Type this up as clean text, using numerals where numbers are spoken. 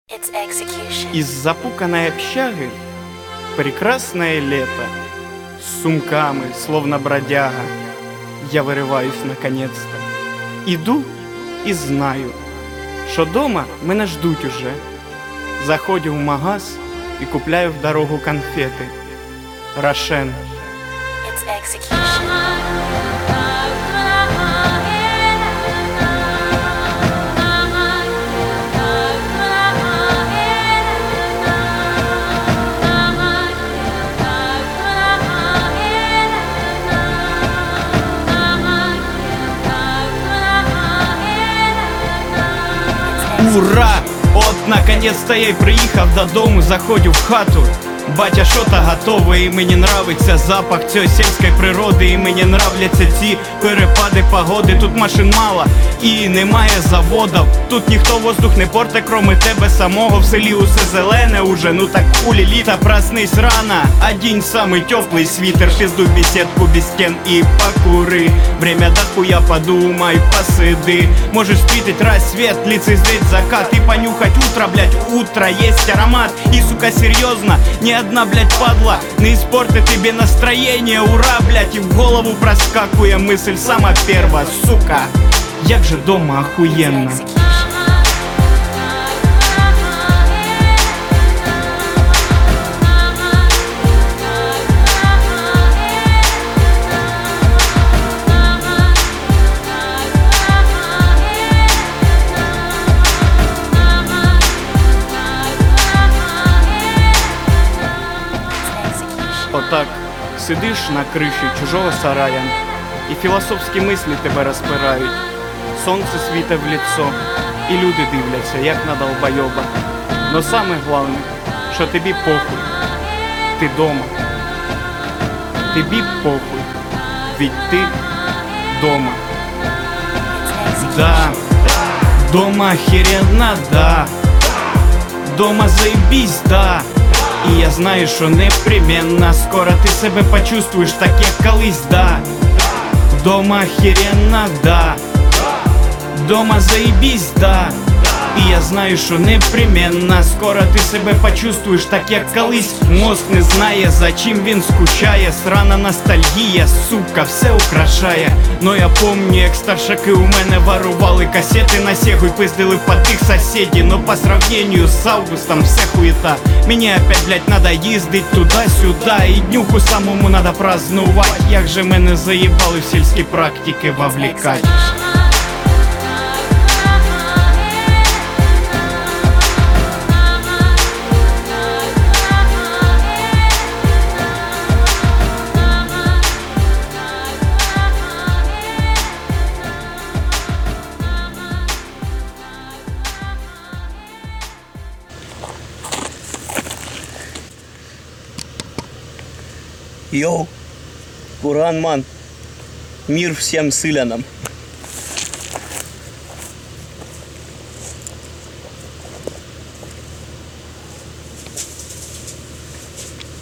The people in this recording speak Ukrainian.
Из запуканной общаги прекрасное лето. С сумками, словно бродяга, я вириваюсь наконец-то. Іду і знаю, що дома мене ждуть уже. Заходжу в магаз і купляю в дорогу конфети. Рошен. Ура! От наконец-то я й приїхав додому, заходжу в хату. Батя що-то готове, і мені нравиться запах цієї сільської природи. І мені нравляться ці перепади погоди. Тут машин мало і немає заводів. Тут ніхто воздух не порте, кроме тебе самого. В селі усе зелене уже, ну так хулі літа. Проснись рано, одінь самий теплий світер. Пізду в беседку без стін і покури. Время дохуя подумай, посиди. Можеш встретить рассвет, лицезреть закат и понюхать утро, блять, утро есть аромат. И, сука, серьезно, ни одна, блять, падла не испортит тебе настроение, ура, блять. И в голову проскакує мысль сама первая, сука, як же дома охуенно. Отак сидиш на криші чужого сарая, і філософські мислі тебе розпирають. Сонце світе в лицо, і люди дивляться, як на долбойоба. Но саме головне, що тобі похуй, ти дома. Тобі похуй, ведь ти дома. Да, дома охеренно, да. Дома заебись, да. І я знаю, що непременно скоро ти себе почувствуєш так, як колись, да. Дома охеренно, да. Дома заебись, да. І я знаю, що непременно скоро ти себе почувствуєш так, як колись. Мозк не знає, за чим він скучає. Срана ностальгія, сука, все украшає. Но я помню, як старшаки у мене ворували касети на Сегу і пиздили по тих сусідів. Но по сравнению з августом все хуета. Мені опять, блять, надо їздить туди-сюди. І днюху самому надо празднувати. Як же мене заїбали в сільські практики вовлекать. Йоу, Курган, ман, мир всем сылянам.